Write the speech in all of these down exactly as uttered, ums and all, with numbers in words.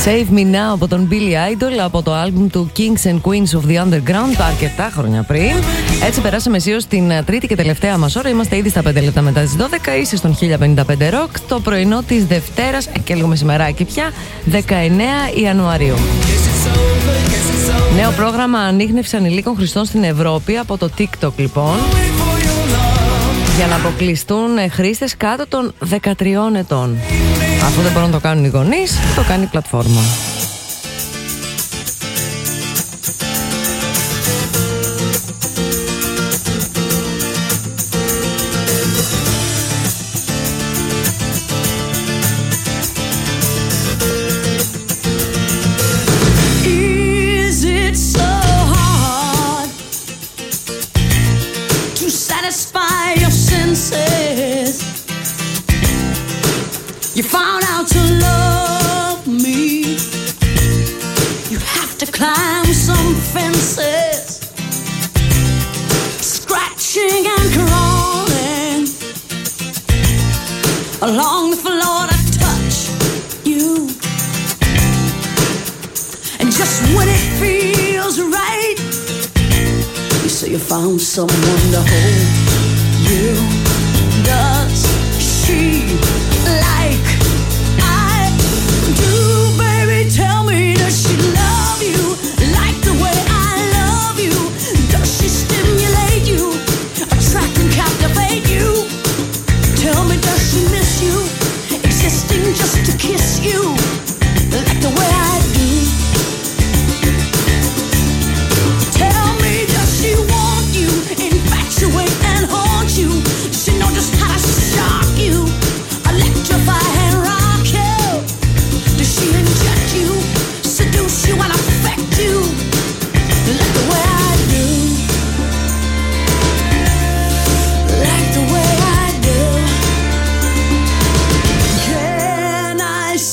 Save Me Now από τον Billy Idol, από το άλμπουμ του Kings and Queens of the Underground, αρκετά χρόνια πριν. Έτσι περάσαμε αισίως στην τρίτη και τελευταία μας ώρα. Είμαστε ήδη στα πέντε λεπτά μετά τις δώδεκα. Είσαι στον χίλια πενήντα πέντε Rock, το πρωινό της Δευτέρας και λίγο μεσημεράκι πια, δεκαεννέα Ιανουαρίου. Νέο πρόγραμμα ανίχνευση ανηλίκων χρηστών στην Ευρώπη από το TikTok, λοιπόν, για να αποκλειστούν χρήστες κάτω των δεκατριών ετών. Αφού δεν μπορούν να το κάνουν οι γονείς, το κάνει η πλατφόρμα. You found out to love me. You have to climb some fences, scratching and crawling along the floor to touch you. And just when it feels right, you say you found someone to hold you. Does she like I do, baby? Tell me, does she love you like the way I love you? Does she stimulate you, attract and captivate you? Tell me, does she miss you, existing just to kiss you like the way I do? Tell me, does she want you, infatuate and haunt you? Does she know just how to shock you, electrify and rock you? Does she inject you, seduce you and affect you like the way I do? Like the way I do. Can I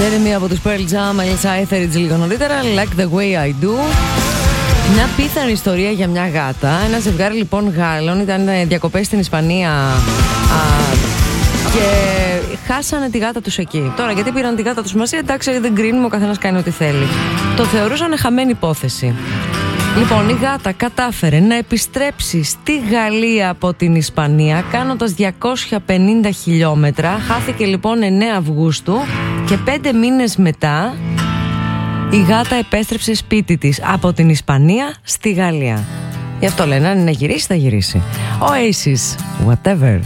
Jeremy από τους Pearl Jam, Alice Etheridge λίγο νωρίτερα, Like the way I do. Μια πίθανη ιστορία για μια γάτα. Ένα ζευγάρι λοιπόν Γάλλων ήταν διακοπές στην Ισπανία α, και χάσανε τη γάτα τους εκεί. Τώρα γιατί πήραν τη γάτα τους μαζί, εντάξει δεν κρίνουμε, ο καθένας κάνει ό,τι θέλει. Το θεωρούσαν χαμένη υπόθεση. Λοιπόν, η γάτα κατάφερε να επιστρέψει στη Γαλλία από την Ισπανία κάνοντας διακόσια πενήντα χιλιόμετρα. Χάθηκε λοιπόν εννέα Αυγούστου και πέντε μήνες μετά η γάτα επέστρεψε σπίτι της από την Ισπανία στη Γαλλία. Γι' αυτό λένε, αν είναι να γυρίσει θα γυρίσει. Oasis, whatever.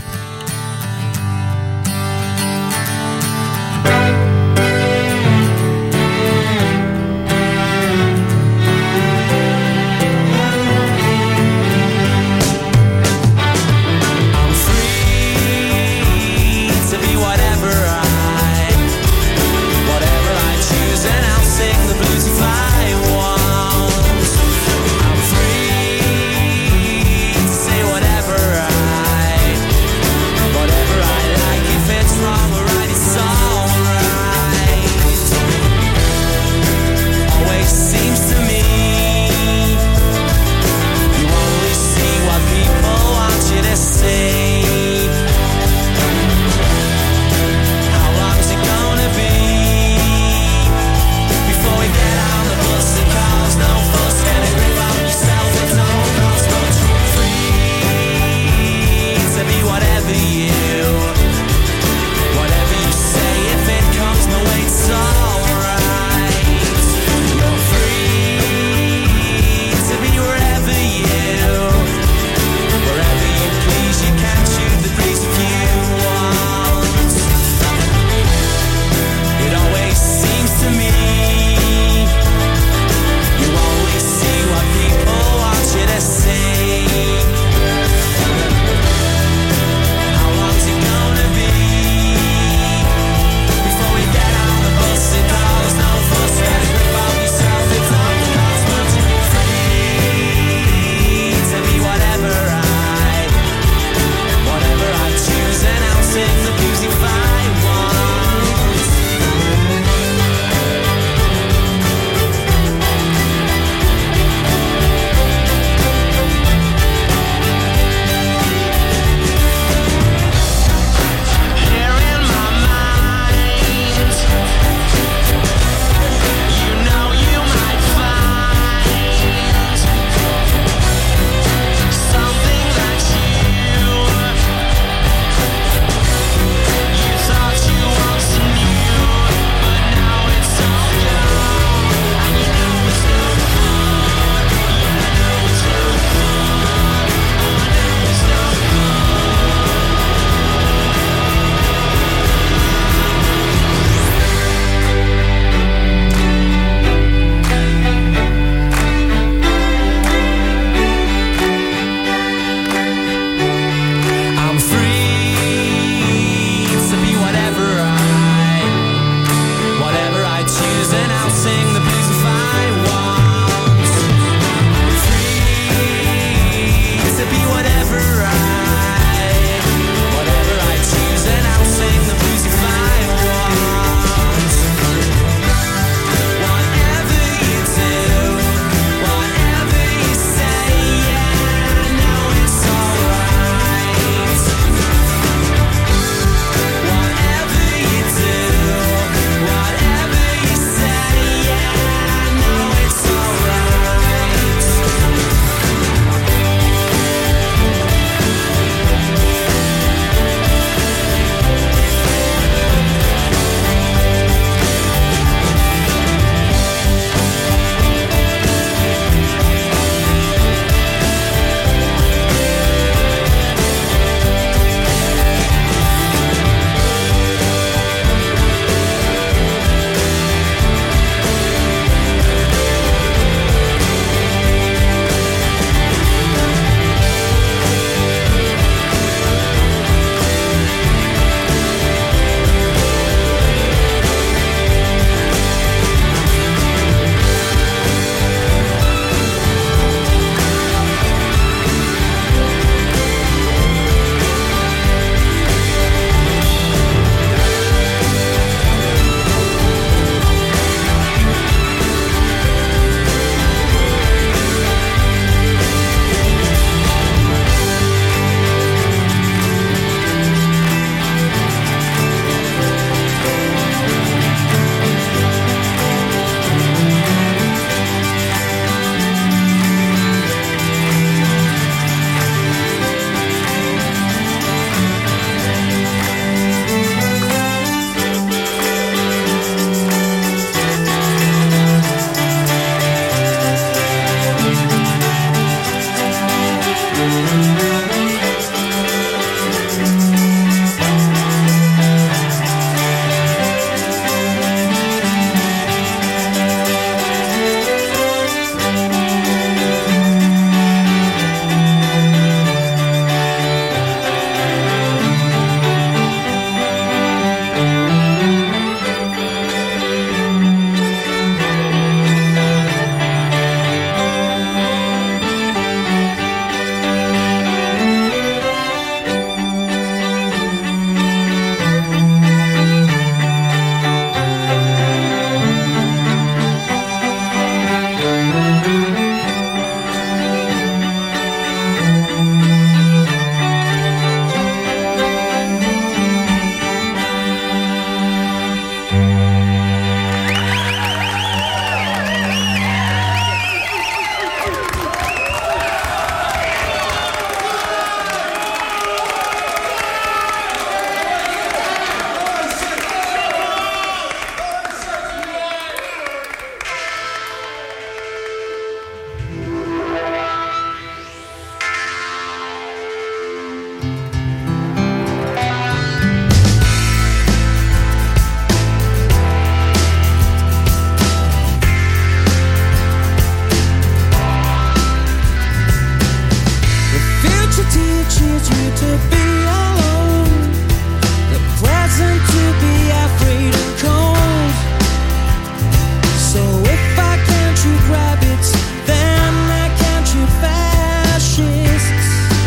tears you to be alone, the present to be afraid and cold. So if I can't shoot rabbits, then I can't shoot fascists.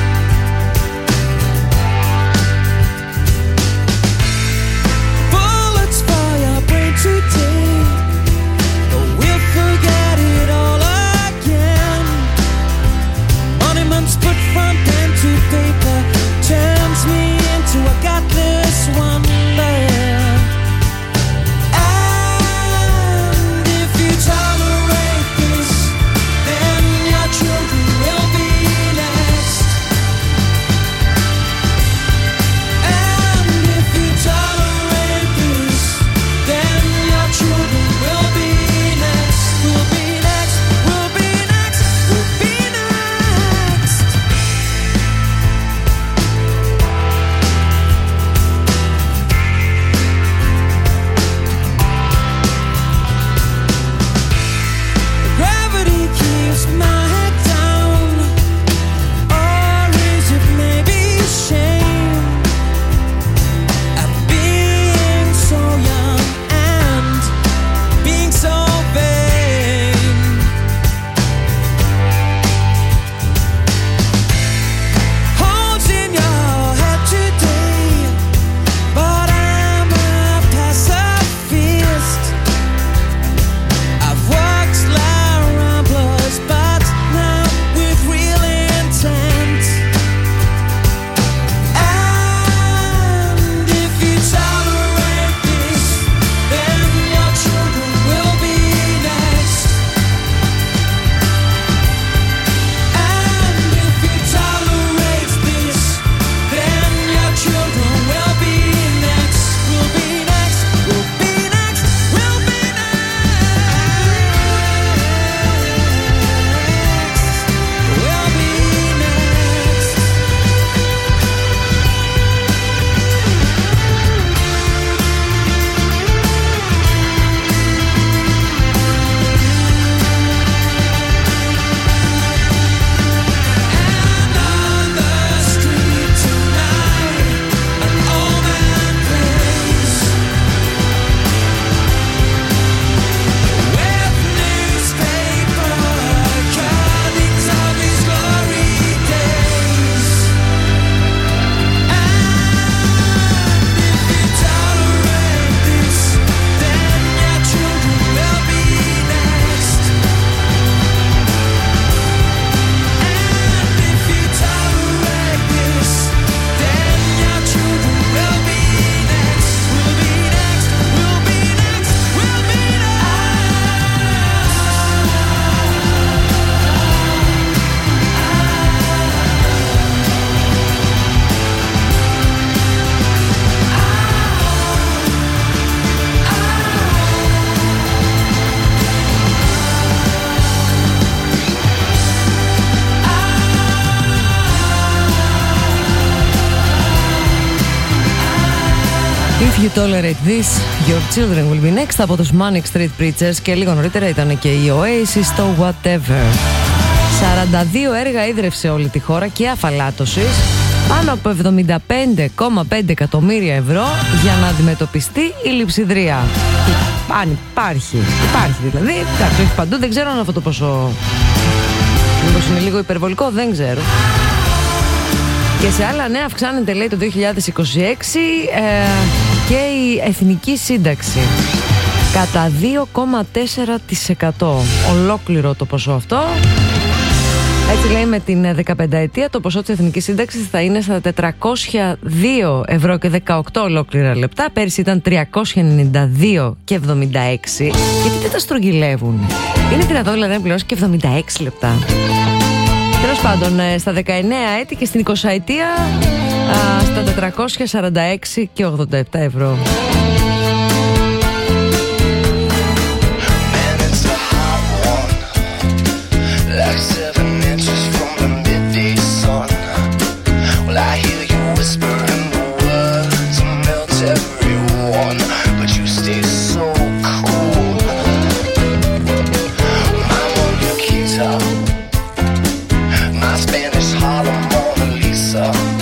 Bullets for your brain today, but we'll forget it all again. Monuments put from pen to paper turns me into a godless wonder. And if you tolerate this, then your children will be next. And if you tolerate this, then your children will be next. Will be next, will be next, will be next. Gravity keeps my head down, or is it maybe shame at being so young and being so vain? Holes in your head today, but I'm a pacifist. I've walked like ramblers, but not with real intent. And if you tolerate this, then your children will be next. And if you tolerate this, then your children will be next. Will be next. Will be next. Will be next. Will be next. And on the street tonight, an old man plays with newspaper cuttings of his glory days. And if you tolerate this, then your children will be next. And if you tolerate this, then your children will be next. Will be next. Will be next. Will be If you tolerate this, your children will be next από τους Manic Street Preachers, και λίγο νωρίτερα ήταν και η Oasis στο Whatever. σαράντα δύο έργα ίδρυυσε όλη τη χώρα και αφαλάτωσης, πάνω από εβδομήντα πέντε κόμμα πέντε εκατομμύρια ευρώ για να αντιμετωπιστεί η λειψιδρία. Αν υπάρχει, υπάρχει δηλαδή, εντάξει, όχι παντού, δεν ξέρω αν αυτό το ποσό μήπως είναι λίγο υπερβολικό, δεν ξέρω. Και σε άλλα νέα αυξάνεται, λέει, το δύο χιλιάδες είκοσι έξι ε, και η εθνική σύνταξη κατά δύο κόμμα τέσσερα τοις εκατό, ολόκληρο το ποσό αυτό. Έτσι, λέει, με την δεκαπενταετία το ποσό της εθνικής σύνταξης θα είναι στα τετρακόσια δύο ευρώ και δεκαοκτώ ολόκληρα λεπτά. Πέρυσι ήταν τριακόσια ενενήντα δύο και εβδομήντα έξι. Γιατί δεν τα στρογγυλεύουν? Είναι δυνατόν δηλαδή να πληρώσει και εβδομήντα έξι λεπτά? Τέλος πάντων, στα δεκαεννέα έτη και στην εικοσαετία στα τετρακόσια σαράντα έξι και ογδόντα επτά ευρώ. My Spanish Harlem Mona Lisa.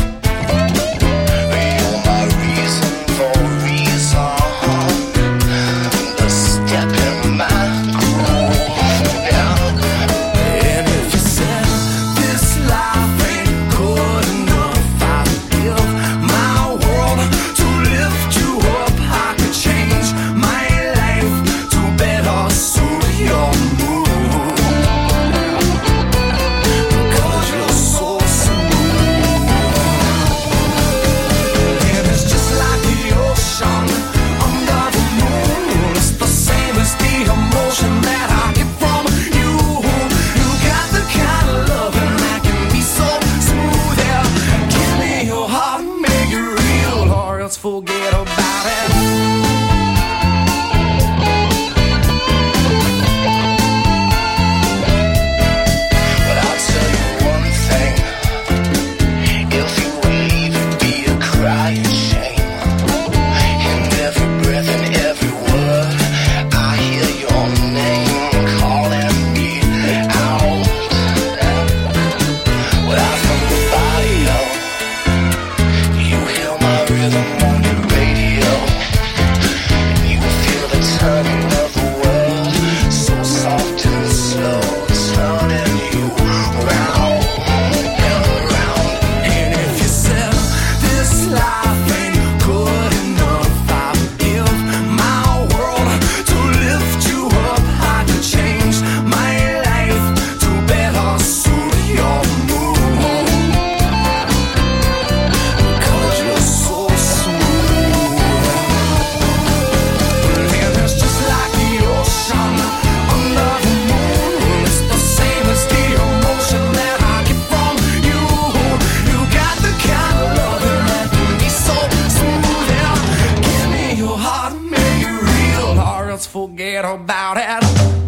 about it.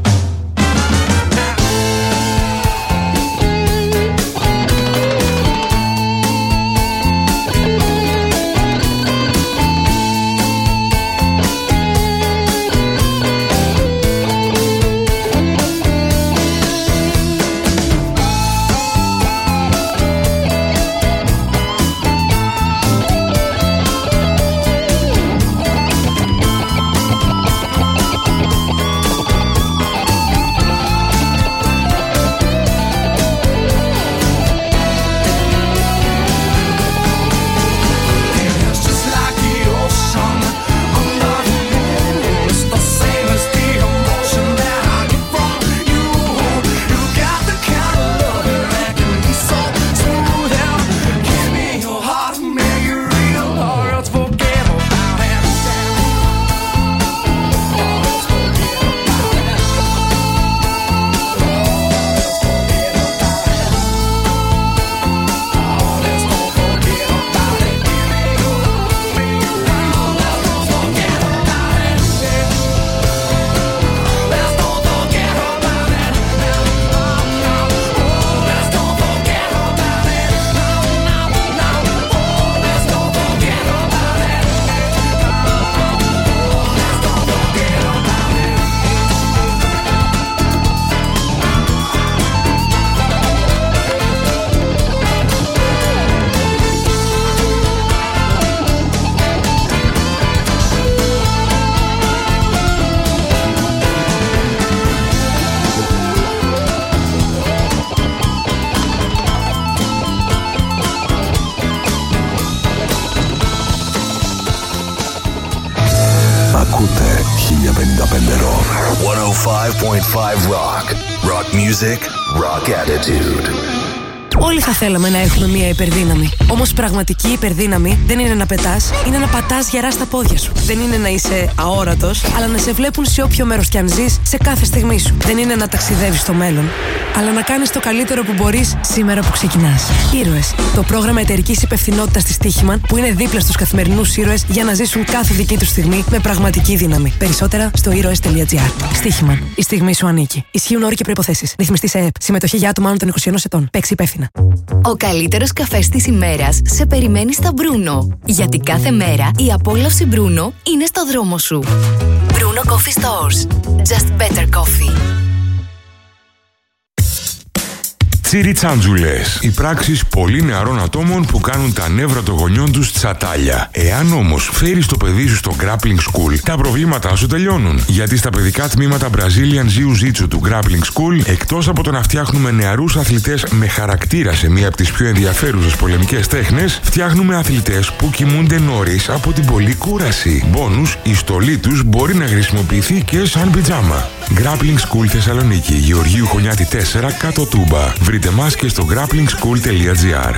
χίλια πενήντα πέντε Rock. εκατόν πέντε κόμμα πέντε Rock. Rock music, rock attitude. Όλοι θα θέλαμε να έχουμε μία υπερδύναμη. Όμως πραγματική υπερδύναμη δεν είναι να πετάς, είναι να πατάς γερά στα πόδια σου. Δεν είναι να είσαι αόρατος, αλλά να σε βλέπουν σε όποιο μέρος κι αν ζεις, σε κάθε στιγμή σου. Δεν είναι να ταξιδεύεις στο μέλλον, αλλά να κάνεις το καλύτερο που μπορείς σήμερα που ξεκινάς. Ήρωες. Το πρόγραμμα εταιρικής υπευθυνότητας της Στίχημαν, που είναι δίπλα στους καθημερινούς ήρωες για να ζήσουν κάθε δική τους στιγμή με πραγματική δύναμη. Περισσότερα στο ήρωες τελεία τζι άρ. Στίχημαν. Η στιγμή σου ανήκει. Ισχύουν όροι και προϋποθέσεις. Ρυθμιστή σε ΕΕΠ. Συμμετοχή για άτομα άνω των είκοσι ενός ετών. Παίξει υπεύθυνα. Ο καλύτερος καφές της ημέρας σε περιμένει στα Μπρούνο. Γιατί κάθε μέρα η απόλαυση Μπρούνο είναι στο δρόμο σου. Bruno Coffee Stores. Just better coffee. Τσιριτσάντζουλες. Οι πράξεις πολύ νεαρών ατόμων που κάνουν τα νεύρα των γονιών τους τσατάλια. Εάν όμως φέρεις το παιδί σου στο Grappling School, τα προβλήματά σου τελειώνουν. Γιατί στα παιδικά τμήματα Brazilian Jiu-Jitsu του Grappling School, εκτός από το να φτιάχνουμε νεαρούς αθλητές με χαρακτήρα σε μία από τις πιο ενδιαφέρουσες πολεμικές τέχνες, φτιάχνουμε αθλητές που κοιμούνται νωρίς από την πολλή κούραση. Μπόνους, η στολή τους μπορεί να χρησιμοποιηθεί και σαν πιτζάμα. Grappling School Θεσσαλονίκη, Γεωργίου Χωνιάτη τέσσερα, κάτω Τούμπα. Βρείτε μας και στο grappling school τελεία τζι άρ.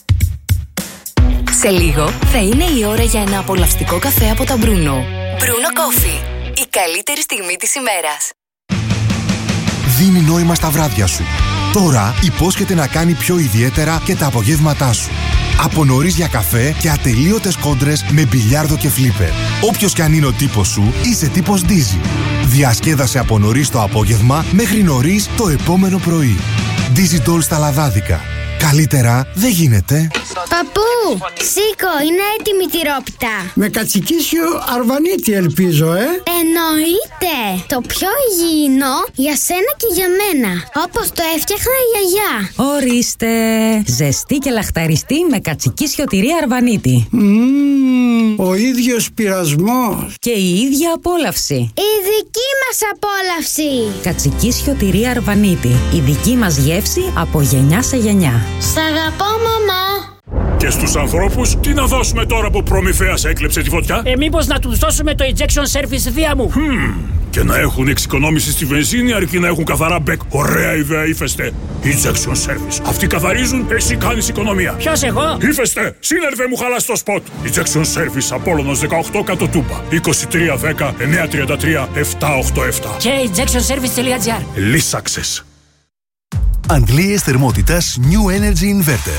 Σε λίγο θα είναι η ώρα για ένα απολαυστικό καφέ από τα Bruno. Bruno Coffee. Η καλύτερη στιγμή της ημέρας. Δίνει νόημα στα βράδια σου. Τώρα υπόσχεται να κάνει πιο ιδιαίτερα και τα απογεύματά σου. Από νωρίς για καφέ και ατελείωτες κόντρες με μπιλιάρδο και φλίπερ. Όποιος κι αν είναι ο τύπος σου, είσαι τύπος Dizzy. Διασκέδασε από νωρίς το απόγευμα μέχρι νωρίς το επόμενο πρωί. Dizzy Doll στα λαδάδικα. Καλύτερα δεν γίνεται. Παππού, σήκω, είναι έτοιμη τη τυρόπιτα. Με κατσικίσιο αρβανίτη ελπίζω, ε. Εννοείται. Το πιο υγιεινό για σένα και για μένα. Όπως το έφτιαχνα η γιαγιά. Ορίστε. Ζεστή και λαχταριστή με κατσικίσιο τυρί αρβανίτη. Mm, ο ίδιος πειρασμός. Και η ίδια απόλαυση. Η δική μας απόλαυση. Κατσικίσιο τυρί αρβανίτη. Η δική μας γεύση από γενιά σε γενιά. Σ' αγαπώ, μαμά. Και στους ανθρώπους, τι να δώσουμε τώρα που προμηθέας έκλεψε τη φωτιά? Ε, μήπως να τους δώσουμε το injection service δία μου. Hmm. Και να έχουν εξοικονόμηση στη βενζίνη αρκεί να έχουν καθαρά μπεκ. Ωραία ιδέα, Ύφεστε. Injection service. Αυτοί καθαρίζουν, εσύ κάνεις οικονομία. Ποιος, εγώ? Ύφεστε, σύνερβε μου χαλάς το σποτ. Injection service, Απόλλωνος δεκαοκτώ, κάτω Τούμπα. είκοσι τρία δέκα εννιακόσια τριάντα τρία επτακόσια ογδόντα επτά. Και injection service τελεία τζι άρ. Λύσαξες. Αντλίες θερμότητας New Energy Inverter.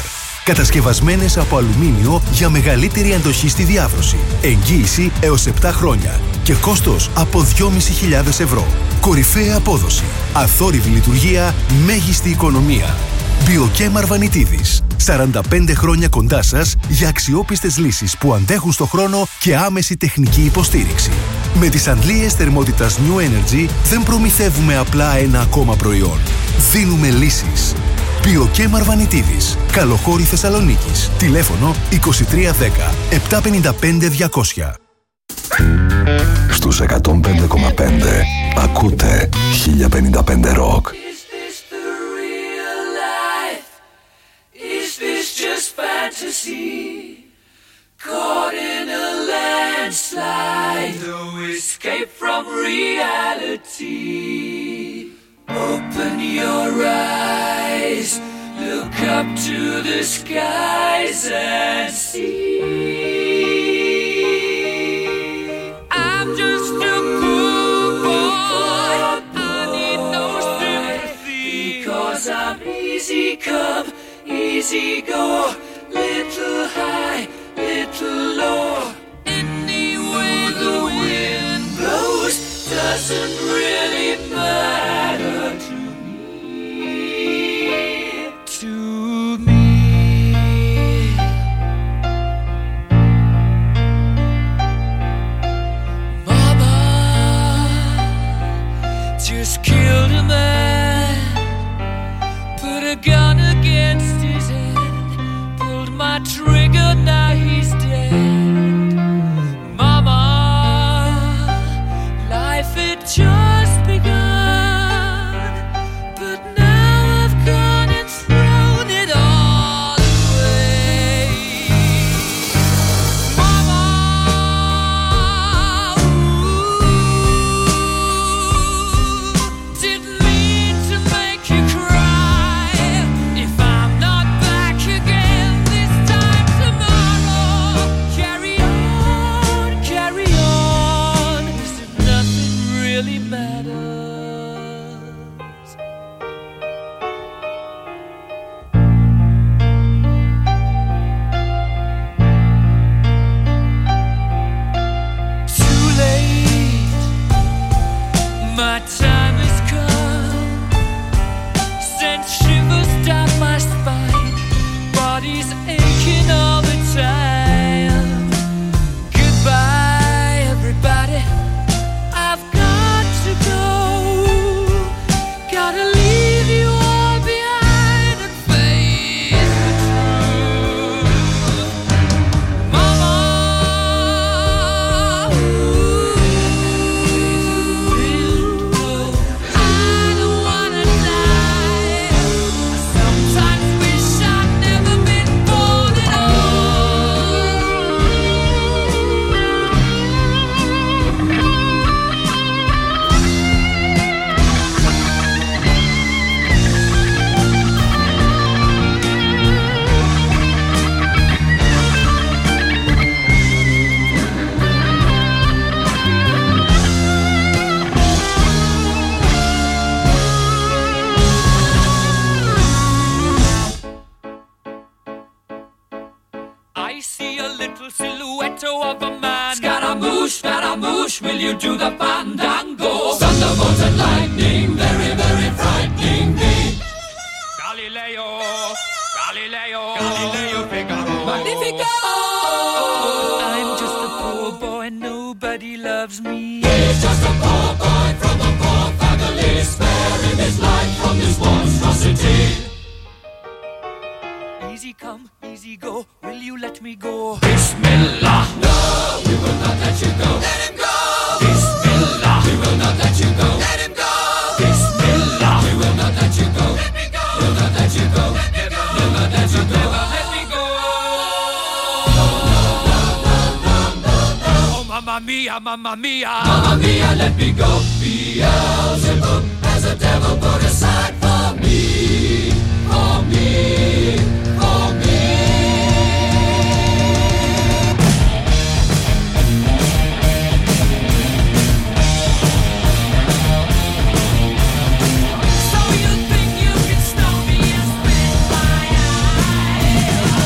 Κατασκευασμένες από αλουμίνιο για μεγαλύτερη αντοχή στη διάβρωση. Εγγύηση έως επτά χρόνια. Και κόστος από δυόμισι χιλιάδες ευρώ. Κορυφαία απόδοση. Αθόρυβη λειτουργία. Μέγιστη οικονομία. Μπιοκέμ Αρβανιτίδης. σαράντα πέντε χρόνια κοντά σας για αξιόπιστες λύσεις που αντέχουν στο χρόνο και άμεση τεχνική υποστήριξη. Με τις αντλίες θερμότητας New Energy δεν προμηθεύουμε απλά ένα ακόμα προϊόν. Δίνουμε λύσεις. Μπιοκέμ Αρβανιτίδης. Καλοχώρη Θεσσαλονίκης. Τηλέφωνο είκοσι τρία δέκα επτακόσια πενήντα πέντε διακόσια. Στους εκατόν πέντε κόμμα πέντε ακούτε χίλια πενήντα πέντε Rock. Fantasy, caught in a landslide, no escape from reality. Open your eyes, look up to the skies and see. I'm just a poor boy, I need no sympathy, because I'm easy come, easy go. Little high, little low. Any way the wind blows doesn't really matter to me. To me. Mama just killed a man, put a gun against his head. My trigger, now he's dead. Mama, life had just begun, but now I've gone and thrown it all away. Mama, ooh, didn't mean to make you cry. If I'm not back again carry on, carry on, as if nothing really matters. Too late, my time has come, sent shivers down my spine, body's aching all the time. Goodbye, everybody. I've got to go. Gotta leave you all behind and face the truth. Mama, ooh, I don't wanna die. I sometimes wish I'd never been born at all. I see a little silhouette of a man. Scaramouche, Scaramouche, will you do the fandango? Thunderbolt and lightning, very, very frightening me. Galileo, Galileo, Galileo Figaro. Magnifico! I'm just a poor boy, nobody loves me. He's just a poor boy from a poor family, sparing his life from this monstrosity. Easy come, easy go, will you let me go? Bismillah! No, we will not let you go. Let him go! Bismillah! We will not let you go. Let him go! Bismillah! We will not let you go. Let me go! We'll not let you go. Let me go! We'll not let you go. Let me go! No, no, no, no, no, no, no. Oh, mamma mia, mamma mia! Mamma mia, let me go. Beelzebub has a devil put aside for me. For me. For me. So you think you can stop me and spit my eyes?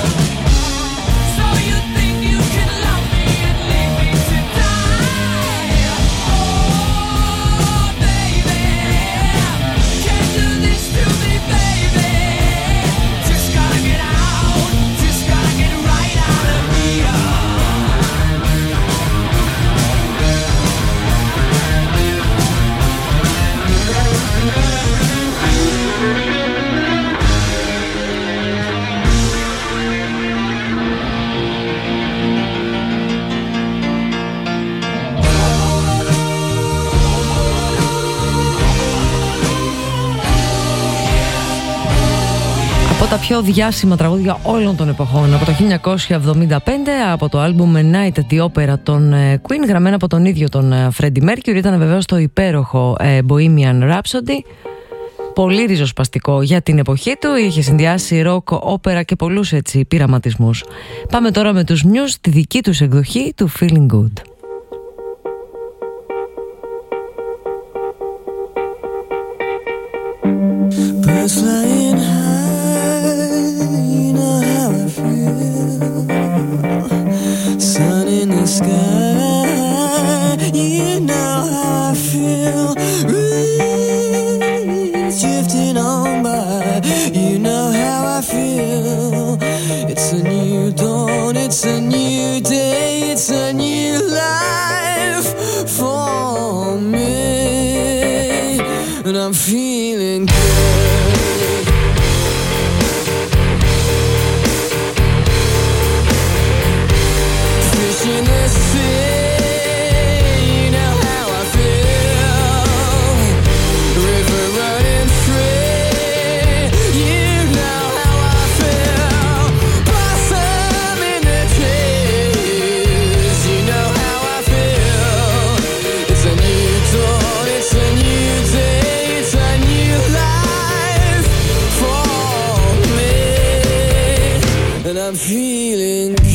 πιο διάσημα τραγούδια όλων των εποχών. Από το χίλια εννιακόσια εβδομήντα πέντε, από το άλμπουμ Night at the Opera των Queen, γραμμένα από τον ίδιο τον Freddie Mercury. Ήταν βεβαίως το υπέροχο Bohemian Rhapsody. Πολύ ριζοσπαστικό για την εποχή του. Είχε συνδυάσει ροκ, όπερα και πολλούς έτσι πειραματισμούς. Πάμε τώρα με τους Muse, τη δική τους εκδοχή του Feeling Good. Birds flying high, you know how I feel. Sun in the sky, you know how I feel. Breeze drifting on by, you know how I feel. It's a new dawn, it's a new day, it's a new life for me, and I'm feeling good. In the sea, you know how I feel. River running free, you know how I feel. Blossom in the trees, you know how I feel. It's a new dawn, it's a new day, it's a new life for me, and I'm feeling good.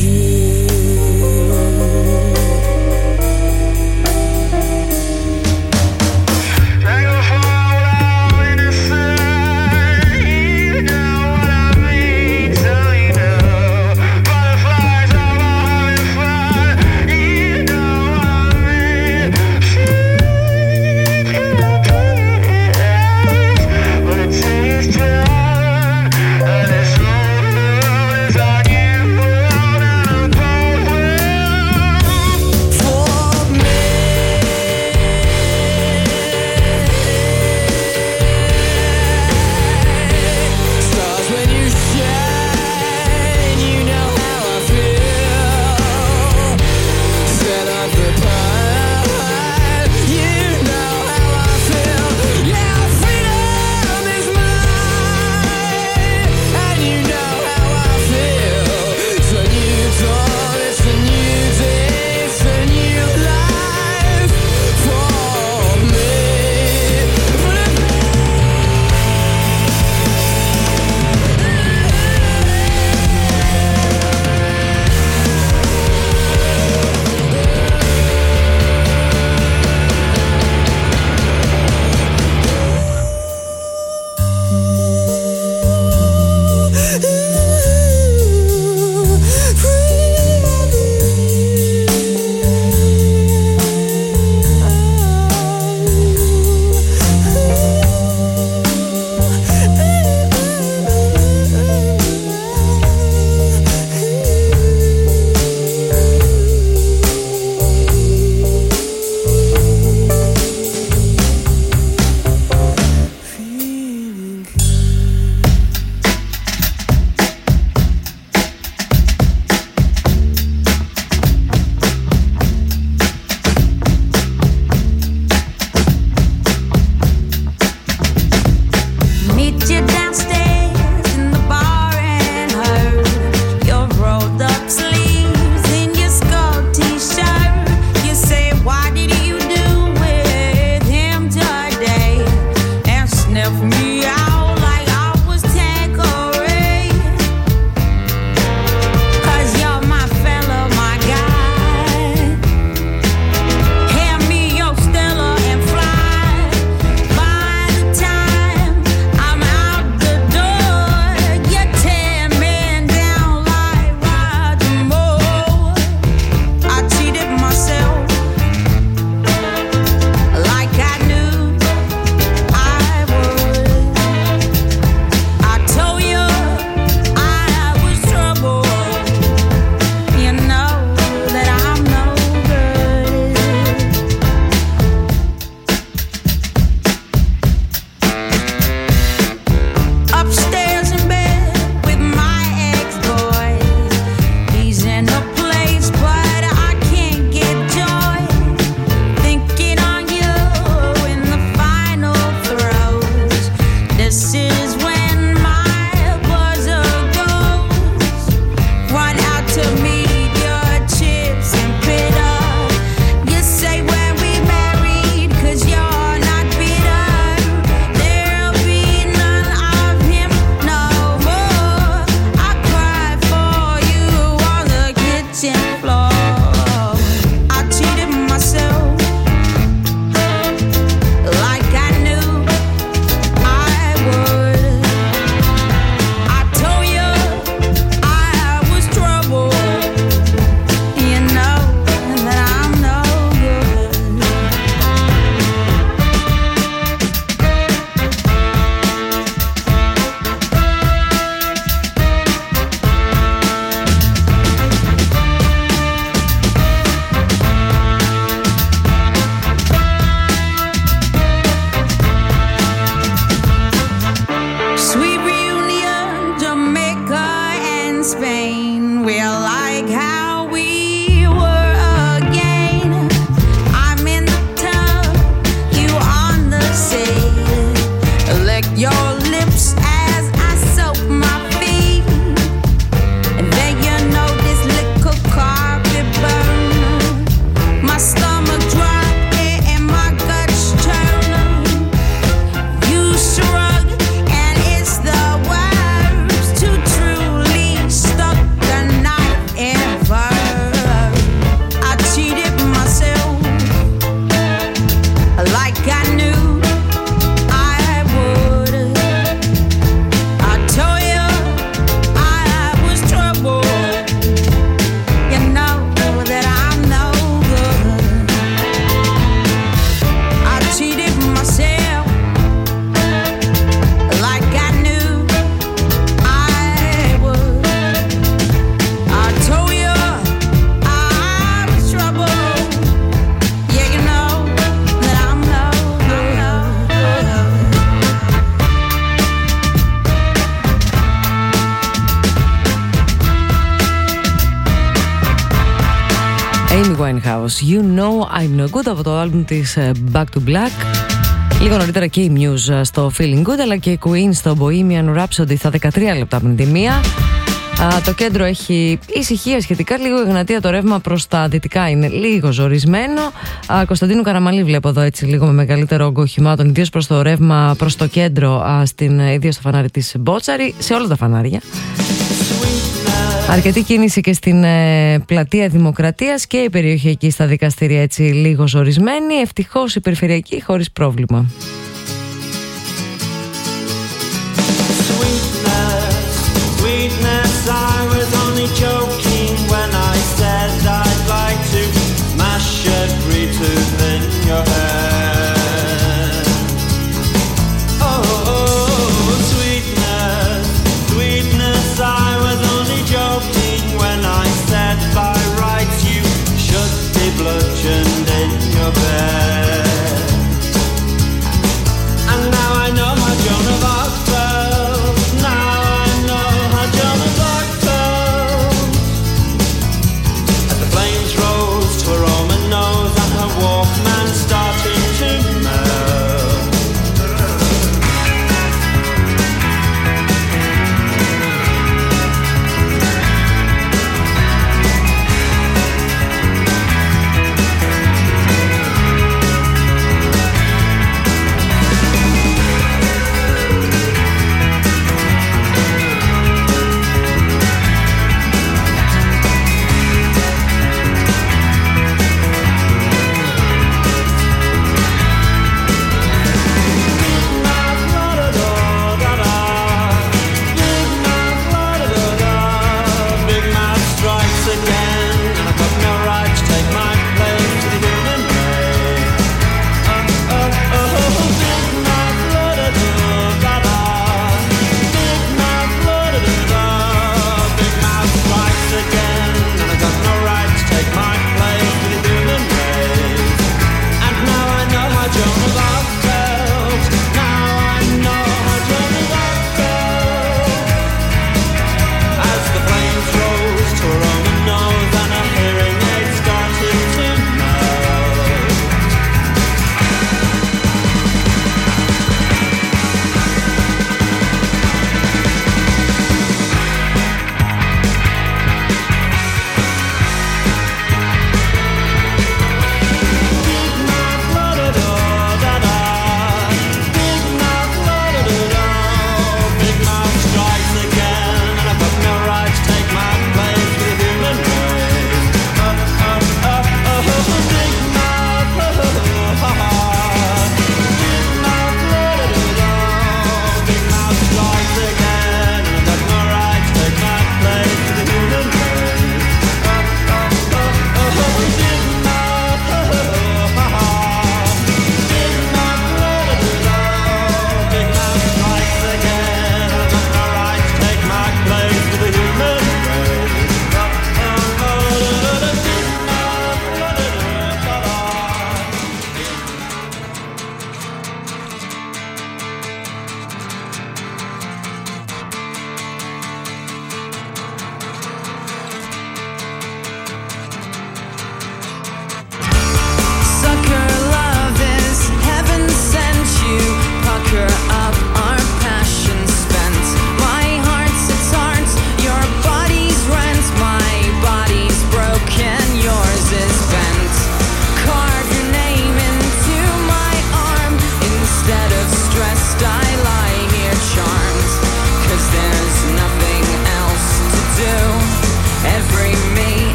Spain. We're like how we were again. I'm in the tub, you on the sea. Lick your lips as I soap my feet. And then you know this little carpet burn. My stomach drop and my guts turn. You shrug and it's the worst to truly stuck the knife ever. I cheated myself like I knew I would. I told you I was trouble. You know that I'm no good. I cheated myself like I knew I would. I told you I was trouble. Yeah, you know that I'm no good. Amy Winehouse, You Know I'm No Good, από το άλμπουμ της ε, Back to Black. Λίγο νωρίτερα και η Muse ε, στο Feeling Good, αλλά και η Queen στο Bohemian Rhapsody στα δεκατρία λεπτά πριν τη μία. Α, το κέντρο έχει ησυχία σχετικά, λίγο Εγνατία το ρεύμα προς τα δυτικά είναι λίγο ζορισμένο. Α, Κωνσταντίνου Καραμαλή βλέπω εδώ έτσι λίγο με μεγαλύτερο όγκο οχημάτων, ιδίως προς το ρεύμα προς το κέντρο, α, στην, ιδίως στο φανάρι της Μπότσαρη, σε όλα τα φανάρια. Αρκετή κίνηση και στην ε, πλατεία Δημοκρατίας και η περιοχή εκεί στα δικαστήρια έτσι λίγο ζορισμένη. Ευτυχώς η περιφερειακή χωρίς πρόβλημα. Sweetness, I was only joking when I said I'd like to mash every tooth in your head. Oh, sweetness, sweetness, I was only joking when I said by rights you should be bludgeoned in your bed.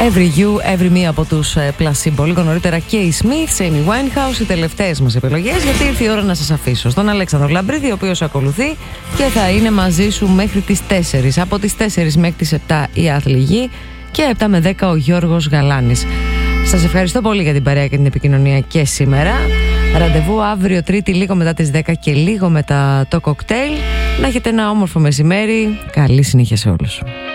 Every You, Every Me από τους Placebo. Λίγο νωρίτερα και οι Smith, Amy Winehouse, οι τελευταίες μας επιλογές, γιατί ήρθε η ώρα να σας αφήσω στον Αλέξανδρο Λαμπρίδη, ο οποίος ακολουθεί και θα είναι μαζί σου μέχρι τις τέσσερις. Από τις τέσσερις μέχρι τις επτά η Αθληγή και επτά με δέκα ο Γιώργος Γαλάνης. Σας ευχαριστώ πολύ για την παρέα και την επικοινωνία και σήμερα. Ραντεβού αύριο Τρίτη λίγο μετά τις δέκα και λίγο μετά το κοκτέιλ. Να έχετε ένα όμορφο μεσημέρι. Καλή συνέχεια σε όλους.